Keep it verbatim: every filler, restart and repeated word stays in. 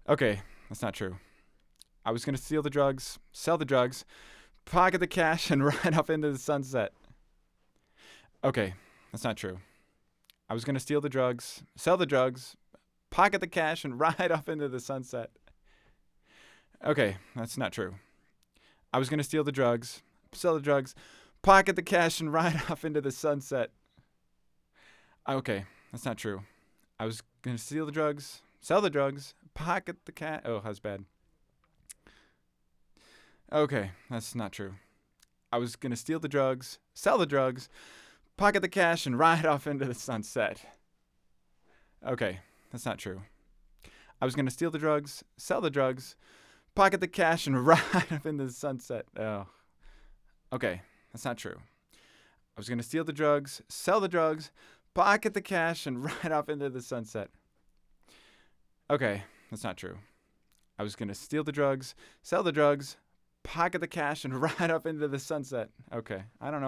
Okay, that's not true. I was gonna steal the drugs, sell the drugs, pocket the cash, and ride off into the sunset. Okay, that's not true. I was gonna steal the drugs, sell the drugs, pocket the cash, and ride off into the sunset. Okay, that's not true. I was gonna steal the drugs, sell the drugs, pocket the cash, and ride off into the sunset. Okay, that's not true. I was gonna steal the drugs, sell the drugs, pocket the cat. Oh, that's bad. Okay, that's not true. I was gonna steal the drugs, sell the drugs, pocket the cash, and ride off into the sunset. Okay, that's not true. I was gonna steal the drugs, sell the drugs, pocket the cash, and ride off into the sunset. Oh, okay, that's not true. I was gonna steal the drugs, sell the drugs, pocket the cash, and ride off into the sunset. Okay, that's not true. I was gonna steal the drugs, sell the drugs, pocket the cash, and ride off into the sunset. Okay, I don't know.